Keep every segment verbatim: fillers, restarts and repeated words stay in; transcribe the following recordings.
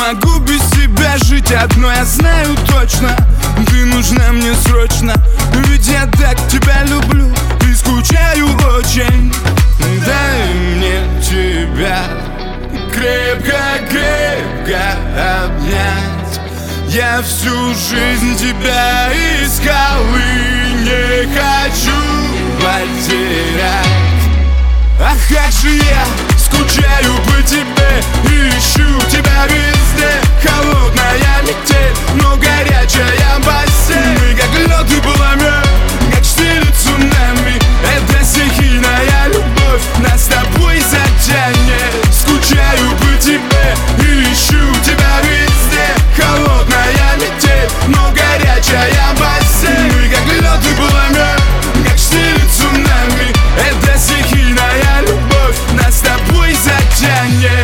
могу без тебя жить. Одно я знаю точно: ты нужна мне срочно. Ведь я так тебя люблю и скучаю очень. Дай мне тебя крепко-крепко обнять. Я всю жизнь тебя искал и не хочу потерять. Ах, как же я скучаю по тебе, ищу тебя везде. Холодная метель, но горячая постель. Мы как лед и пламя, как штиль и цунами. Это стихийная любовь, нас с тобой затянет. Скучаю по тебе, ищу тебя везде. Холодная метель, но горячая постель. Мы как лед и пламя, как штиль и цунами. Это стихийная любовь, нас с тобой затянет.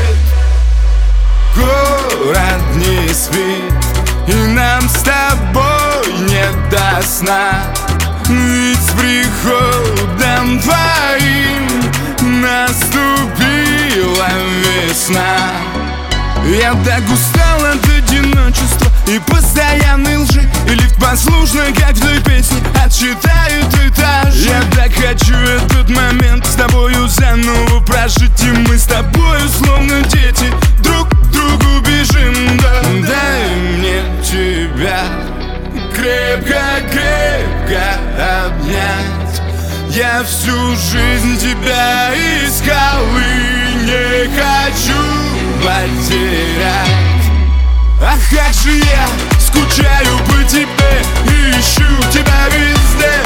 Город не спит, и нам с тобой не до сна. Ведь с приходом твоим наступила весна. Я так устал от одиночества и постоянной лжи. И лифт послушно, как в той песне, отсчитает этаж. Я так хочу этот момент с тобою заново прожить. И мы с тобою словно дети друг к другу бежим, да. Дай мне тебя крепко-крепко обнять. Я всю жизнь тебя искал и не хочу потерять. Ах, как же я скучаю по тебе, ищу тебя везде.